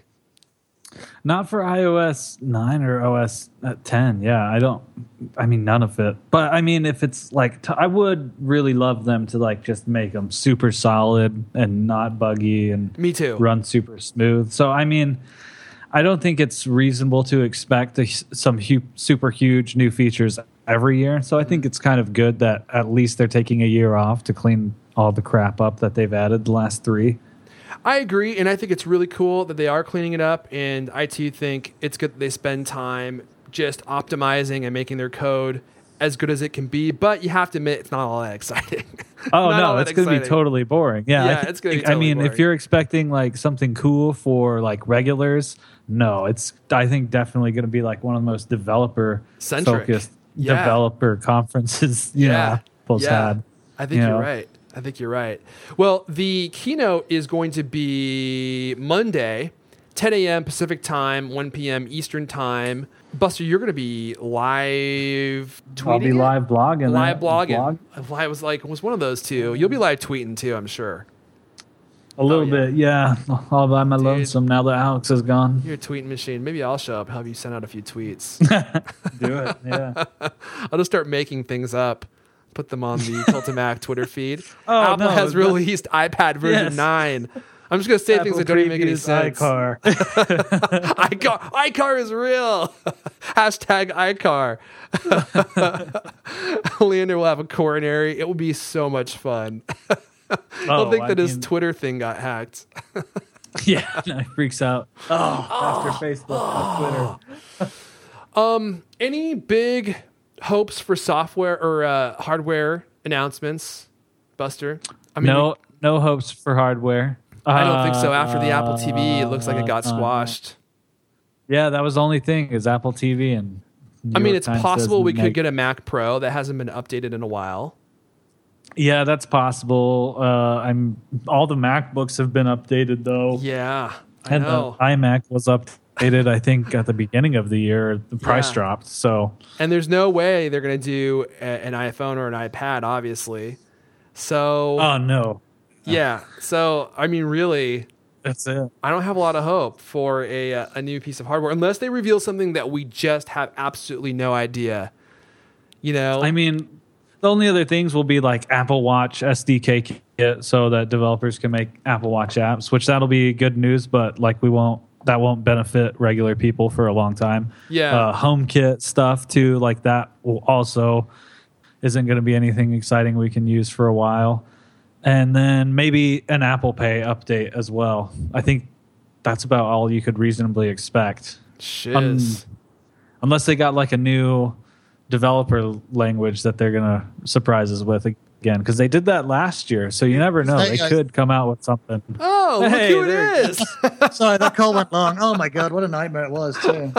Not for iOS 9 or OS 10. Yeah, I mean, none of it. But I mean, if it's like, I would really love them to like just make them super solid and not buggy and Me too. Run super smooth. So, I mean, I don't think it's reasonable to expect some super huge new features every year. So I think it's kind of good that at least they're taking a year off to clean all the crap up that they've added the last 3. I agree, and I think it's really cool that they are cleaning it up, and I too think it's good that they spend time just optimizing and making their code as good as it can be, but you have to admit it's not all that exciting. Oh, no, it's going to be totally boring. Yeah, it's going to be totally boring. if you're expecting like something cool for like regulars, no, it's I think definitely going to be like one of the most developer-focused developer conferences Apple's had. I think you're right. I think you're right. Well, the keynote is going to be Monday, 10 a.m. Pacific time, 1 p.m. Eastern time. Buster, you're going to be live tweeting. I'll be live blogging. Live blogging. It was one of those two. You'll be live tweeting too, I'm sure. A little bit, yeah. All by my lonesome now that Alex is gone. You're a tweeting machine. Maybe I'll show up and help you send out a few tweets. Do it, yeah. I'll just start making things up. Put them on the Cultimac Twitter feed. Apple no, has released iPad version 9. I'm just going to say Apple things that don't even make any sense. iCar. iCar is real. Hashtag iCar. Leander will have a coronary. It will be so much fun. He'll think that his Twitter thing got hacked. Yeah, no, he freaks out. After Facebook, Twitter. Any big hopes for software or hardware announcements, Buster? I mean, no hopes for hardware. I don't think so. After the Apple TV, it looks like it got squashed. Yeah, that was the only thing is Apple TV and. It's possible we could get a Mac Pro that hasn't been updated in a while. Yeah, that's possible. All the MacBooks have been updated though. Yeah, I know. The iMac was updated, I think, at the beginning of the year. The price dropped. So, and there's no way they're going to do an iPhone or an iPad, obviously. So. Oh no. Yeah. So I mean, really. That's it. I don't have a lot of hope for a new piece of hardware unless they reveal something that we just have absolutely no idea. You know, I mean, the only other things will be like Apple Watch SDK kit, so that developers can make Apple Watch apps, which that'll be good news. But like that won't benefit regular people for a long time. Yeah, HomeKit stuff too, like that will also isn't going to be anything exciting we can use for a while. And then maybe an Apple Pay update as well. I think that's about all you could reasonably expect. Shiz. Unless they got like a new developer language that they're going to surprise us with again. Because they did that last year. So you never know. They could come out with something. Oh, look who it is. Sorry, that call went long. Oh, my God. What a nightmare it was, too.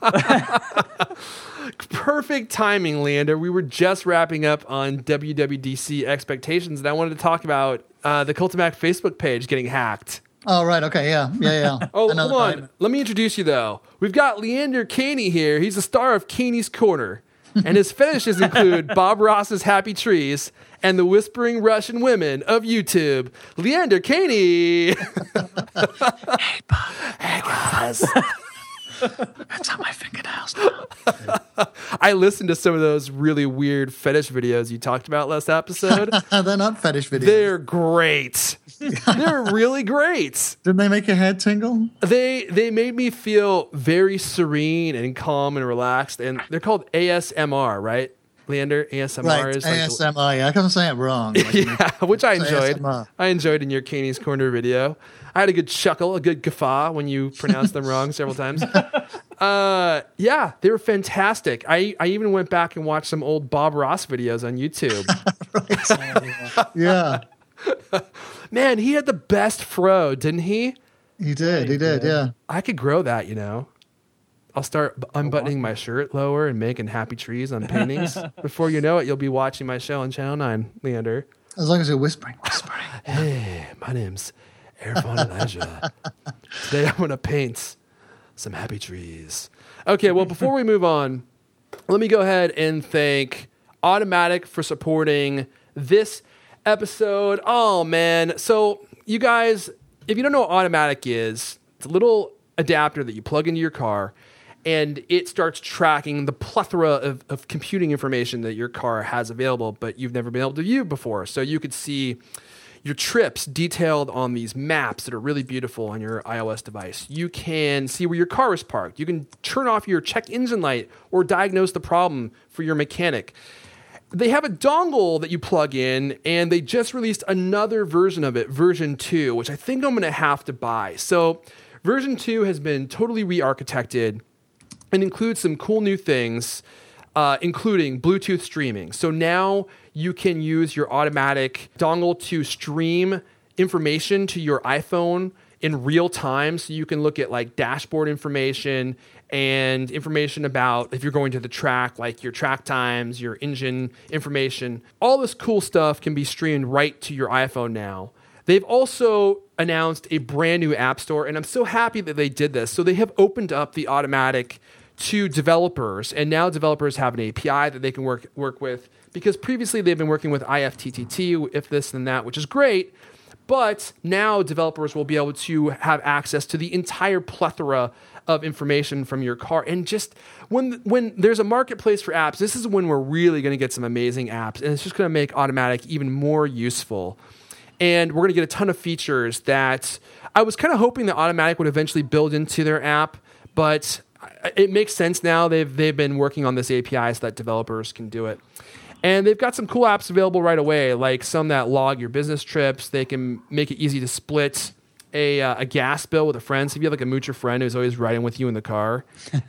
Perfect timing, Leander. We were just wrapping up on WWDC expectations, and I wanted to talk about the Cultimac Facebook page getting hacked. Oh, right. Okay. Yeah. Oh, hold on. Let me introduce you, though. We've got Leander Caney here. He's the star of Caney's Corner, and his fetishes include Bob Ross's Happy Trees and the Whispering Russian Women of YouTube. Leander Caney. Hey, Bob. Yes. That's how my fingernails now. I listened to some of those really weird fetish videos you talked about last episode. They're not fetish videos. They're great. They're really great. Didn't they make your head tingle? They made me feel very serene and calm and relaxed. And they're called ASMR, right? Leander, ASMR Right, is ASMR. Yeah, I can't say it wrong. yeah, which I It's enjoyed. ASMR. I enjoyed in your Caney's Corner video. I had a good chuckle, a good guffaw when you pronounced them wrong several times. Yeah, they were fantastic. I even went back and watched some old Bob Ross videos on YouTube. Yeah, Man, he had the best fro, didn't he? he did. He did. Yeah. I could grow that, you know. I'll start unbuttoning my shirt lower and making happy trees on paintings. Before you know it, you'll be watching my show on Channel 9, Leander. As long as you're whispering. Hey, my name's Erfan Elijah. Today I'm going to paint some happy trees. Okay, well, before we move on, let me go ahead and thank Automatic for supporting this episode. Oh, man. So, you guys, if you don't know what Automatic is, it's a little adapter that you plug into your car, and it starts tracking the plethora of computing information that your car has available, but you've never been able to view before. So you could see your trips detailed on these maps that are really beautiful on your iOS device. You can see where your car is parked. You can turn off your check engine light or diagnose the problem for your mechanic. They have a dongle that you plug in, and they just released another version of it, version 2, which I think I'm going to have to buy. So version 2 has been totally re-architected and includes some cool new things, including Bluetooth streaming. So now you can use your Automatic dongle to stream information to your iPhone in real time. So you can look at like dashboard information and information about if you're going to the track, like your track times, your engine information. All this cool stuff can be streamed right to your iPhone now. They've also announced a brand new app store, and I'm so happy that they did this. So they have opened up the Automatic to developers, and now developers have an API that they can work with, because previously they've been working with IFTTT, if this and that, which is great, but now developers will be able to have access to the entire plethora of information from your car. And just when there's a marketplace for apps, this is when we're really going to get some amazing apps, and it's just going to make Automatic even more useful. And we're going to get a ton of features that I was kind of hoping that Automatic would eventually build into their app, but it makes sense now. They've been working on this API so that developers can do it. And they've got some cool apps available right away, like some that log your business trips. They can make it easy to split a gas bill with a friend. So if you have like a moocher friend who's always riding with you in the car,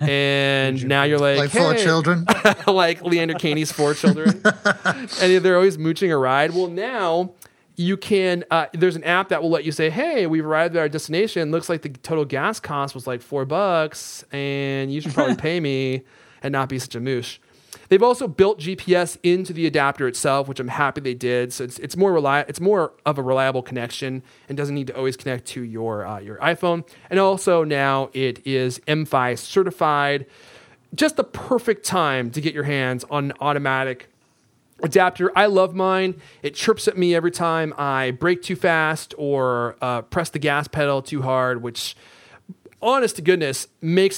and now you're like, hey, 4 children. like Leander Caney's 4 children, and they're always mooching a ride. Well, now you can, there's an app that will let you say, hey, we've arrived at our destination. Looks like the total gas cost was like $4, and you should probably pay me and not be such a moosh. They've also built GPS into the adapter itself, which I'm happy they did. So it's more of a reliable connection and doesn't need to always connect to your iPhone. And also now it is MFi certified. Just the perfect time to get your hands on an Automatic adapter. I love mine. It chirps at me every time I brake too fast or press the gas pedal too hard, which, honest to goodness, makes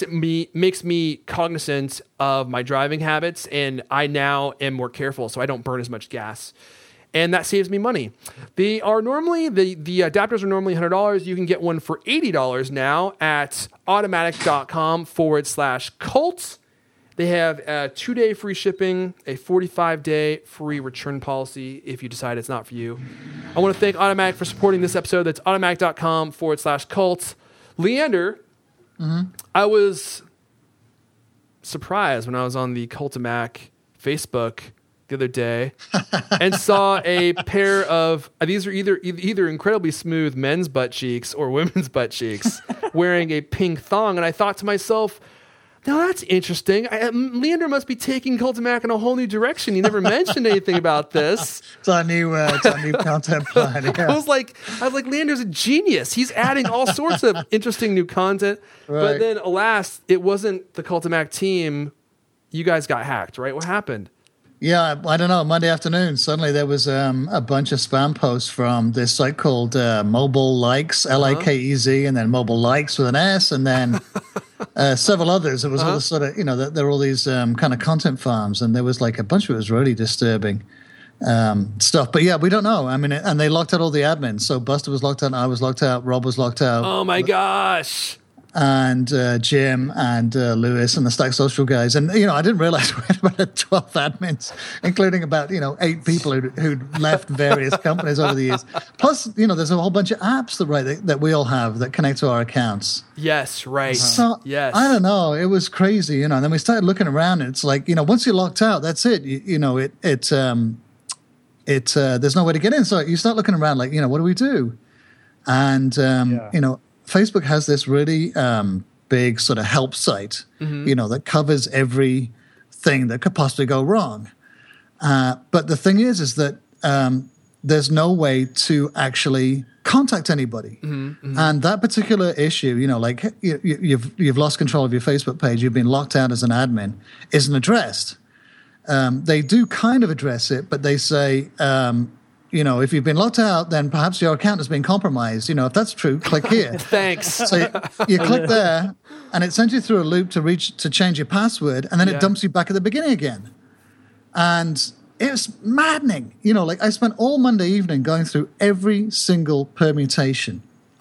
me cognizant of my driving habits, and I now am more careful so I don't burn as much gas. And that saves me money. They are normally, the adapters are normally $100. You can get one for $80 now at automatic.com/cult. They have a 2-day free shipping, a 45-day free return policy if you decide it's not for you. I want to thank Automatic for supporting this episode. That's automatic.com/cult. Leander, I was surprised when I was on the Cultamac Facebook the other day and saw a pair of, these are either incredibly smooth men's butt cheeks or women's butt cheeks wearing a pink thong. And I thought to myself, now that's interesting. Leander must be taking Cultamac in a whole new direction. He never mentioned anything about this. It's our new content plan. Yeah. I was like, Leander's a genius. He's adding all sorts of interesting new content. Right. But then, alas, it wasn't the Cultamac team. You guys got hacked, right? What happened? Yeah, I don't know. Monday afternoon, suddenly there was a bunch of spam posts from this site called Mobile Likes, Likez, and then Mobile Likes with an S, and then several others. It was all sort of, there were all these kind of content farms, and there was like a bunch of it was really disturbing stuff. But yeah, we don't know. I mean, and they locked out all the admins. So Buster was locked out, I was locked out, Rob was locked out. Oh my gosh. And Jim and Lewis and the Stack Social guys. And, I didn't realize we had about 12 admins, including about, 8 people who'd left various companies over the years. Plus, there's a whole bunch of apps that we all have that connect to our accounts. Yes, right. So, yes. I don't know. It was crazy, And then we started looking around, and it's like, once you're locked out, that's it. There's no way to get in. So you start looking around like, what do we do? And, Facebook has this really big sort of help site, that covers everything that could possibly go wrong. But the thing is that there's no way to actually contact anybody. And that particular issue, you've lost control of your Facebook page, you've been locked out as an admin, isn't addressed. They do kind of address it, but they say, if you've been locked out, then perhaps your account has been compromised. If that's true, click here. Thanks. So you click there, and it sends you through a loop to change your password, and then it dumps you back at the beginning again. And it's maddening. I spent all Monday evening going through every single permutation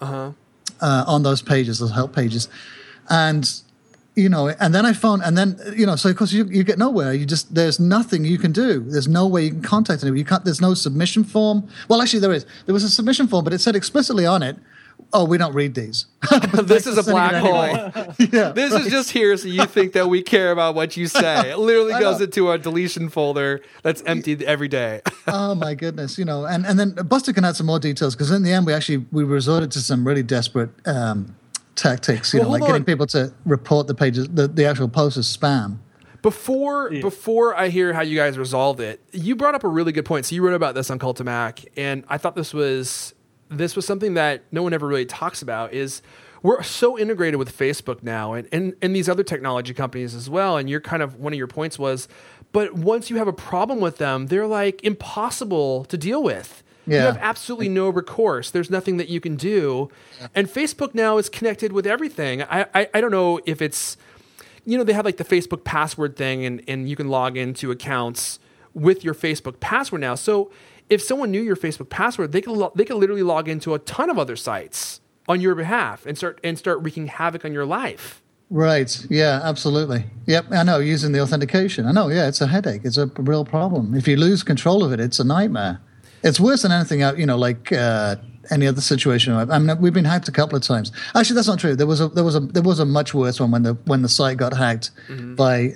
on those pages, those help pages, and and then I found, so of course you get nowhere. There's nothing you can do. There's no way you can contact anybody. There's no submission form. Well, actually there is. There was a submission form, but it said explicitly on it, "Oh, we don't read these." This is a black hole. Yeah, this is just here so you think that we care about what you say. It literally goes into a deletion folder that's emptied every day. Oh my goodness, and then Buster can add some more details, because in the end we resorted to some really desperate tactics, like getting people to report the pages, the actual post as spam. Before I hear how you guys resolved it, you brought up a really good point. So you wrote about this on Cult of Mac, and I thought this was something that no one ever really talks about. Is we're so integrated with Facebook now, and these other technology companies as well. And one of your points was, but once you have a problem with them, they're like impossible to deal with. Yeah. You have absolutely no recourse. There's nothing that you can do. And Facebook now is connected with everything. I don't know if it's, they have like the Facebook password thing, and you can log into accounts with your Facebook password now. So if someone knew your Facebook password, they could literally log into a ton of other sites on your behalf and start wreaking havoc on your life. Right. Yeah, absolutely. Yep. I know, using the authentication. I know. Yeah, it's a headache. It's a real problem. If you lose control of it, it's a nightmare. It's worse than anything out, like any other situation. I mean, we've been hacked a couple of times. Actually, that's not true. There was a much worse one when the site got hacked by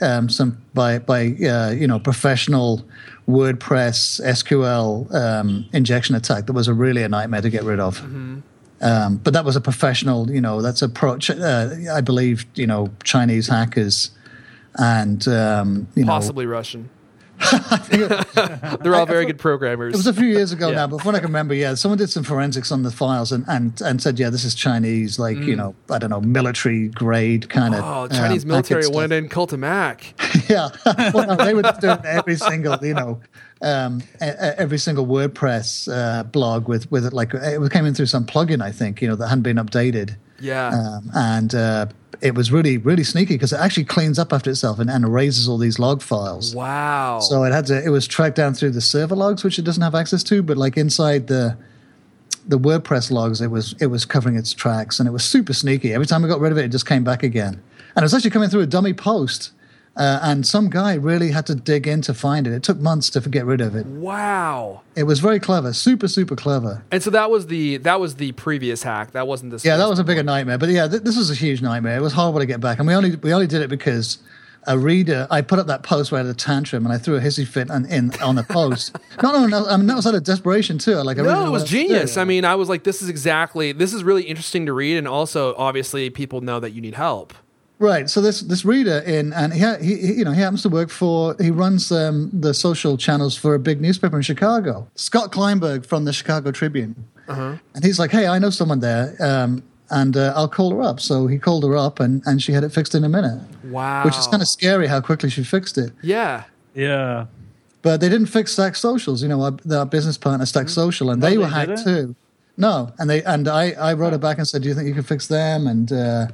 professional WordPress SQL injection attack. That was really a nightmare to get rid of. But that was a professional. That's a I believe Chinese hackers and possibly Russian. They're all very good programmers. It was a few years ago now, but from what I can remember, someone did some forensics on the files and said, this is Chinese, I don't know, military grade kind of. Oh, Chinese military went in Cult of Mac. Yeah, well, no, they were doing every single, every single WordPress blog with it, like it came in through some plugin, I think, that hadn't been updated. Yeah, and it was really, really sneaky because it actually cleans up after itself and erases all these log files. Wow! So it was tracked down through the server logs, which it doesn't have access to, but like inside the WordPress logs, it was covering its tracks, and it was super sneaky. Every time we got rid of it, it just came back again, and it was actually coming through a dummy post. And some guy really had to dig in to find it. It took months to get rid of it. Wow! It was very clever, super, super clever. And so that was the previous hack. That wasn't this. Yeah, that was a bigger nightmare. But yeah, this was a huge nightmare. It was horrible to get back, and we only did it because a reader. I put up that post where I had a tantrum, and I threw a hissy fit on the post. No. I mean, that was out of desperation too. It was genius. I mean, I was like, this is really interesting to read, and also obviously people know that you need help. Right. So this reader and he happens to work he runs the social channels for a big newspaper in Chicago, Scott Kleinberg from the Chicago Tribune, and he's like, hey, I know someone there, and I'll call her up. So he called her up, and she had it fixed in a minute. Wow. Which is kind of scary how quickly she fixed it. Yeah. Yeah. But they didn't fix Stack Socials. You know, our business partner, Stack Social, and they were hacked too. No, and I wrote it back and said, "Do you think you can fix them?" And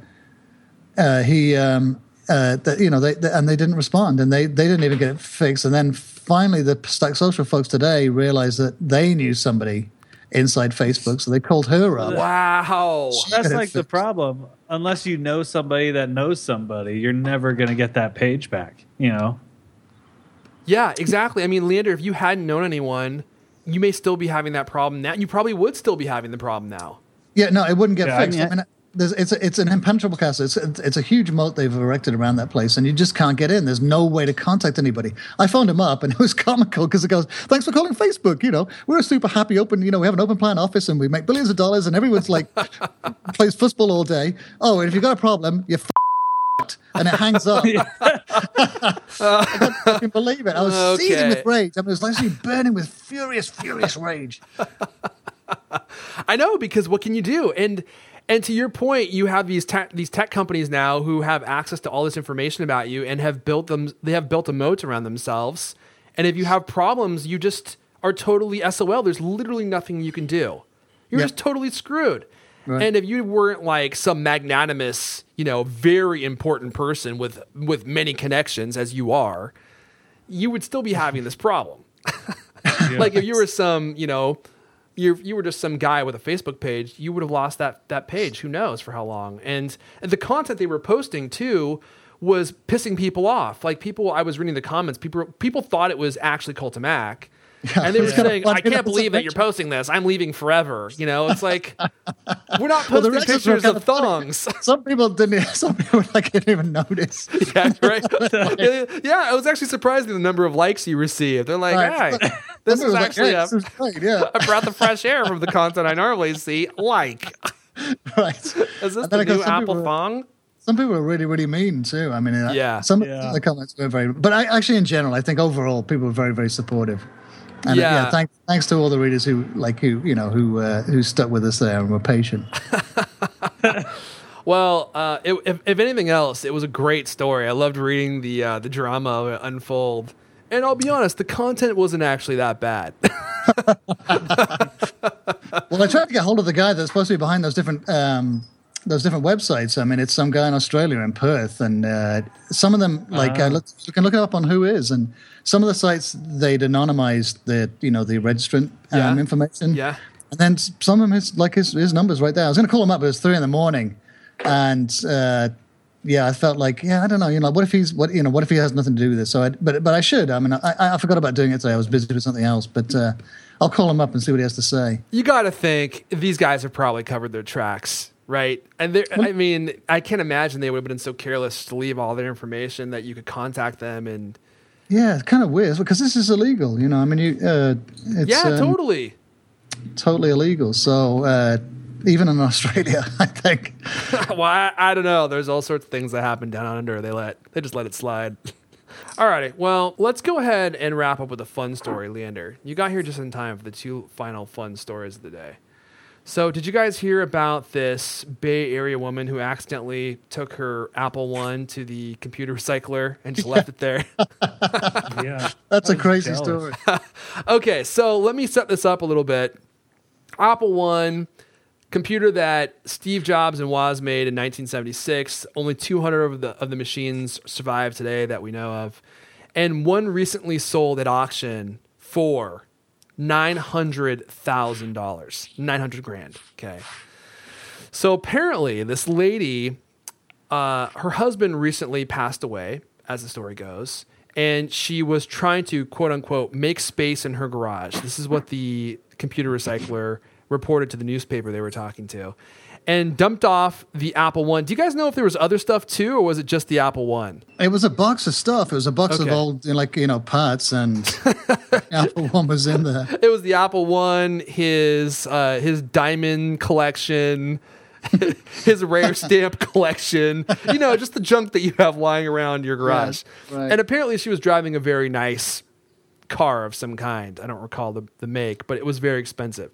they didn't respond, and they didn't even get it fixed. And then finally, the Stack Social folks today realized that they knew somebody inside Facebook, so they called her up. Wow, that's like the problem. Unless you know somebody that knows somebody, you're never going to get that page back. You know. Yeah, exactly. I mean, Leander, if you hadn't known anyone, you may still be having that problem now. You probably would still be having the problem now. Yeah, no, it wouldn't get fixed. I mean, it's an impenetrable castle. It's a huge moat they've erected around that place, and you just can't get in. There's no way to contact anybody. I phoned him up, and it was comical because it goes, "Thanks for calling Facebook. You know, we're a super happy open. You know, we have an open plan office, and we make billions of dollars, and everyone's like plays football all day. Oh, and if you've got a problem, you're and it hangs up." I couldn't fucking believe it. I was seething with rage. I was actually burning with furious rage. I know, because what can you do? And to your point, you have these tech companies now who have access to all this information about you and have built a moat around themselves. And if you have problems, you just are totally SOL. There's literally nothing you can do. You're just totally screwed. Right. And if you weren't like some magnanimous, very important person with many connections as you are, you would still be having this problem. Like if you were some, you were just some guy with a Facebook page, you would have lost that page. Who knows for how long? And the content they were posting too was pissing people off. Like I was reading the comments. People thought it was actually Cult of Mac. Yeah, and they were saying, "I can't believe that you're posting this. I'm leaving forever." It's like we're not posting pictures of thongs. Some people didn't even notice. Yeah, right. Yeah, I was actually surprised at the number of likes you received. They're like, "Hey, this is actually I brought the fresh air from the content I normally see." Like, right? Is this the new Apple thong? Some people are really, really mean too. I mean, some of the comments were very, but actually, in general, I think overall people were very, very supportive. And thanks to all the readers who stuck with us there and were patient. Well, if anything else, it was a great story. I loved reading the drama unfold. And I'll be honest, the content wasn't actually that bad. Well, I tried to get hold of the guy that's supposed to be behind those different websites. I mean, it's some guy in Australia in Perth, and some of them, you can look it up on Whois, and some of the sites they'd anonymized the registrant information. Yeah, and then some of them his numbers right there. I was going to call him up, but it was 3 a.m, and I felt like I don't know. What if he has nothing to do with this? So, but I should. I mean, I forgot about doing it today. I was busy with something else, but I'll call him up and see what he has to say. You got to think these guys have probably covered their tracks. Right. And I mean, I can't imagine they would have been so careless to leave all their information that you could contact them. And yeah, it's kind of weird because this is illegal. I mean, it's totally illegal. So even in Australia, I think. Well, I don't know. There's all sorts of things that happen down under. They just let it slide. All righty. Well, let's go ahead and wrap up with a fun story, Leander. You got here just in time for the 2 final fun stories of the day. So did you guys hear about this Bay Area woman who accidentally took her Apple I to the computer recycler and just left it there? Yeah. That's a crazy story. Okay, so let me set this up a little bit. Apple I, computer that Steve Jobs and Woz made in 1976. Only 200 of the machines survive today that we know of. And one recently sold at auction for $900,000, $900,000. Okay. So apparently this lady, her husband recently passed away, as the story goes, and she was trying to quote unquote make space in her garage. This is what the computer recycler reported to the newspaper they were talking to, and dumped off the Apple I. Do you guys know if there was other stuff too, or was it just the Apple I? It was a box of stuff. It was a box of old, parts, and Apple I was in there. It was the Apple I, his diamond collection, his rare stamp collection. Just the junk that you have lying around your garage. Right. And apparently, she was driving a very nice car of some kind. I don't recall the make, but it was very expensive.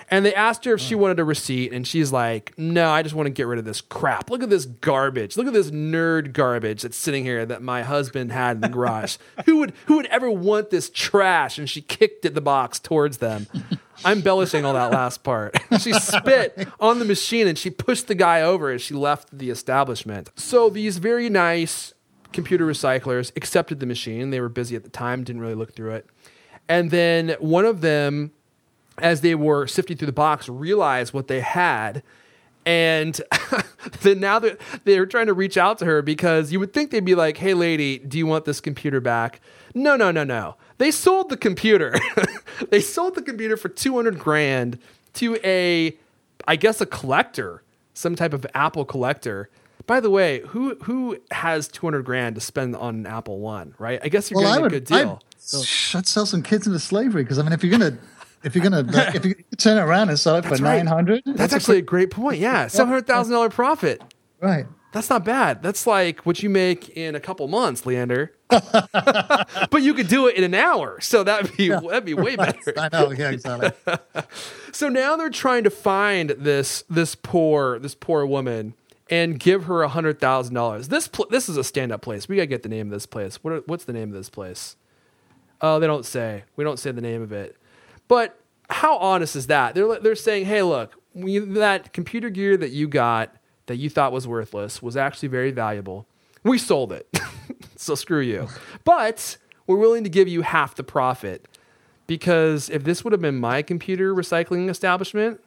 And they asked her if she wanted a receipt, and she's like, no, I just want to get rid of this crap. Look at this garbage. Look at this nerd garbage that's sitting here that my husband had in the garage. Who would ever want this trash? And she kicked the box towards them. I'm embellishing all that last part. She spit on the machine, and she pushed the guy over as she left the establishment. So these very nice computer recyclers accepted the machine. They were busy at the time, didn't really look through it. And then one of them, as they were sifting through the box, realized what they had. And then now they're trying to reach out to her, because you would think they'd be like, hey, lady, do you want this computer back? No. They sold the computer. They sold the computer for $200,000 to I guess a collector, some type of Apple collector. By the way, who has $200,000 to spend on an Apple One, right? I guess you're getting a good deal. I'd sell some kids into slavery, because I mean, if you turn it around and sell it for $900, that's actually a great point. Yeah, $700,000 profit. Right. That's not bad. That's like what you make in a couple months, Leander. But you could do it in an hour, so that'd be way better. I know. Yeah, exactly. So now they're trying to find this poor woman and give her $100,000. This is a stand-up place. We gotta get the name of this place. What's the name of this place? Oh, they don't say. We don't say the name of it. But how honest is that? They're saying, hey, look, that computer gear that you got that you thought was worthless was actually very valuable. We sold it. So screw you. But we're willing to give you half the profit, because if this would have been my computer recycling establishment,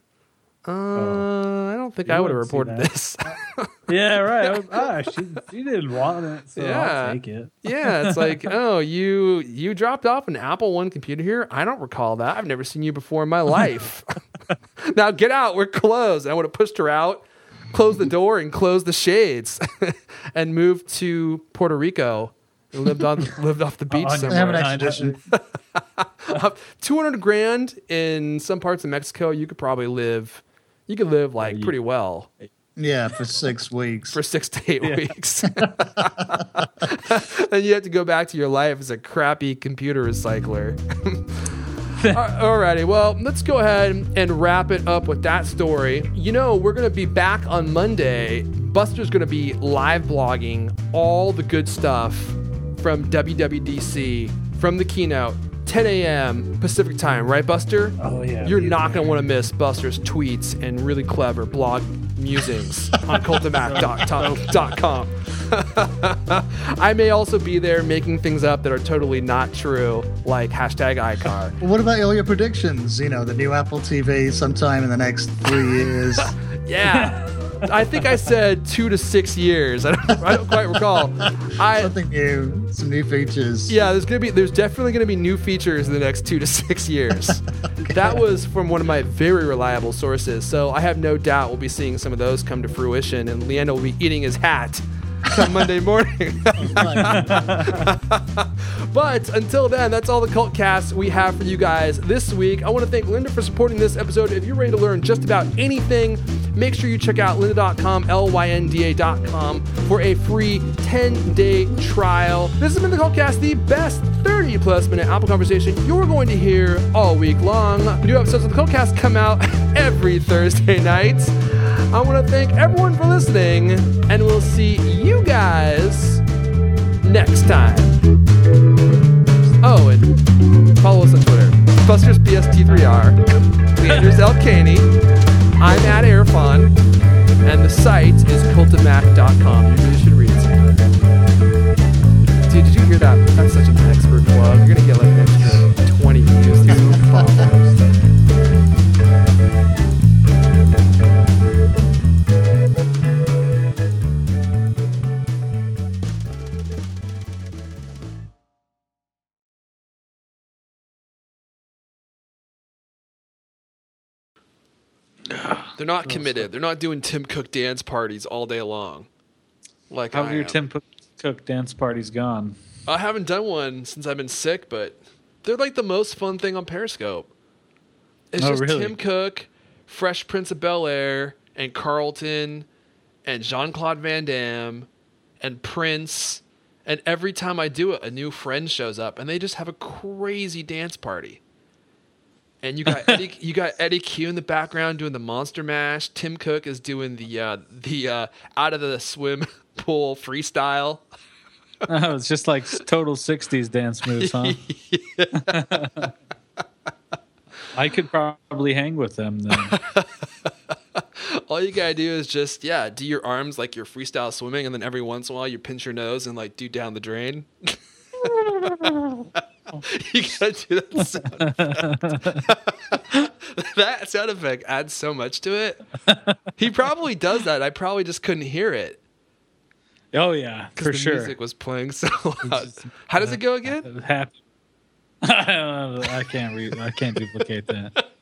I don't think I would have reported this. Yeah, right. She didn't want it, so I'll take it. Yeah, it's like, oh, you dropped off an Apple One computer here? I don't recall that. I've never seen you before in my life. Now get out. We're closed. And I would have pushed her out, closed the door, and closed the shades, and moved to Puerto Rico and lived off the beach somewhere. $200,000 in some parts of Mexico, you could probably live. You could live like pretty well. Yeah, for 6 weeks. For 6 to 8 weeks. Then you have to go back to your life as a crappy computer recycler. Alrighty, well, let's go ahead and wrap it up with that story. We're going to be back on Monday. Buster's going to be live blogging all the good stuff from WWDC, from the keynote. 10 a.m. Pacific time, right, Buster? Oh, yeah. You're not going to want to miss Buster's tweets and really clever blog musings on cultofmac.com. I may also be there making things up that are totally not true, like #iCar. What about all your predictions? The new Apple TV sometime in the next 3 years. Yeah. I think I said 2 to 6 years. I don't quite recall. Something new, some new features. Yeah, there's definitely gonna be new features in the next 2 to 6 years. Okay. That was from one of my very reliable sources, so I have no doubt we'll be seeing some of those come to fruition, and Leander will be eating his hat on Monday morning. But until then, that's all the Cult Cast we have for you guys this week. I want to thank Lynda for supporting this episode. If you're ready to learn just about anything, make sure you check out lynda.com, lynda.com, for a free 10-day trial. This has been the Cult Cast, the best 30-plus minute Apple conversation you're going to hear all week long. The new episodes of the Cult Cast come out every Thursday night. I want to thank everyone for listening, and we'll see you guys next time. Oh, and follow us on Twitter. Buster's BST3R, Leander's El Caney, I'm at Airfon, and the site is cultofmac.com. You really should read it sometime. Dude, did you hear that? That's such an expert plug. You're going to get like an extra 20 views to followers. They're not committed. They're not doing Tim Cook dance parties all day long. Like how have your Tim Cook dance parties gone? I haven't done one since I've been sick, but they're like the most fun thing on Periscope. It's just really? Tim Cook, Fresh Prince of Bel-Air, and Carlton, and Jean-Claude Van Damme, and Prince. And every time I do it, a new friend shows up, and they just have a crazy dance party. And you got Eddie Q in the background doing the Monster Mash. Tim Cook is doing the out of the swim pool freestyle. Oh, it's just like total 60s dance moves, huh? I could probably hang with them then. All you gotta do is just do your arms like you're freestyle swimming, and then every once in a while you pinch your nose and like do down the drain. You gotta do that sound effect. That sound effect adds so much to it. He probably does that. I probably just couldn't hear it. Oh yeah, for sure. The music was playing so loud. How does it go again? I can't duplicate that.